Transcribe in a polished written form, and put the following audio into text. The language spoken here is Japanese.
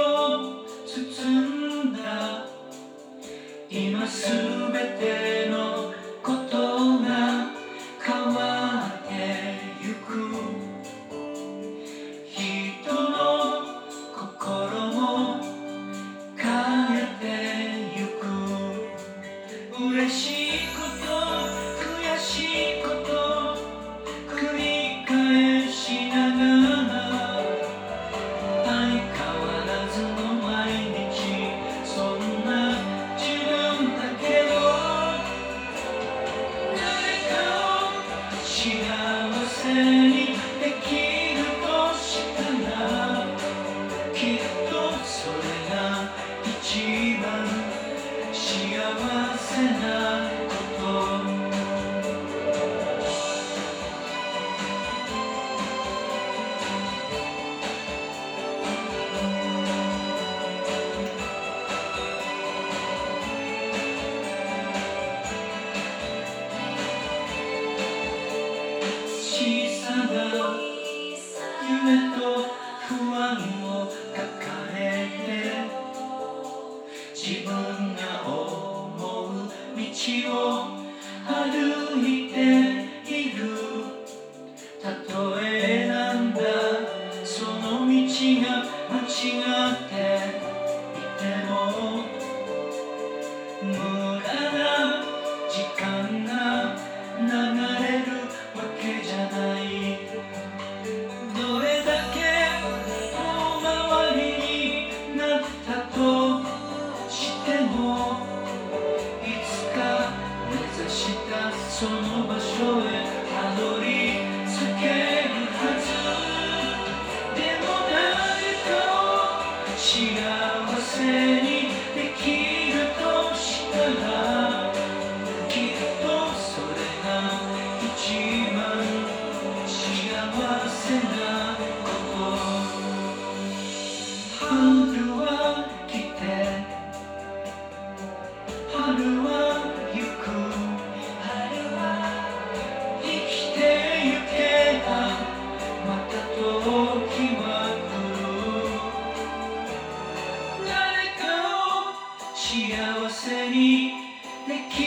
を包んだ今すべてのことが変わってゆく人の心も変えてゆく嬉しいこと悔しいこと繰り返しながら相変わらずの毎日そんな自分だけど誰かを幸せにできるとしたらきっとそれが一番幸せなこと小さな夢と不安を抱えて自分が思う道を歩いているたとえ選んだその道が間違っていても無駄な時間が流れるわけじゃないどれだけ遠回りになったとしてもいつか目指したその場所へたどり着けるはずでも誰かを幸せにできるとしたらきっとそれが一番幸せなこと春は来て春は行く生きてゆけばまた時は来る誰かを幸せにでき